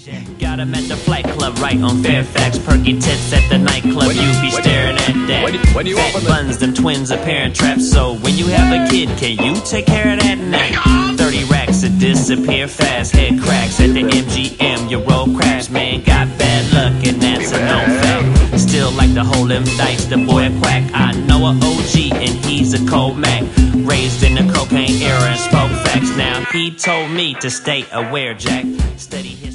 Got him at the Flight Club right on Fairfax. Perky tits at the nightclub, you be staring at that. Fat buns, them twins are parent traps. So when you have a kid, can you take care of that now? 30 racks to disappear fast. Head cracks at the MGM, your roll crash. Man got bad luck and that's a known fact. Still like to hold them dice, the boy a quack. I know a OG and he's a cold Mac. Raised in the cocaine era and spoke facts. Now he told me to stay aware, Jack. Steady his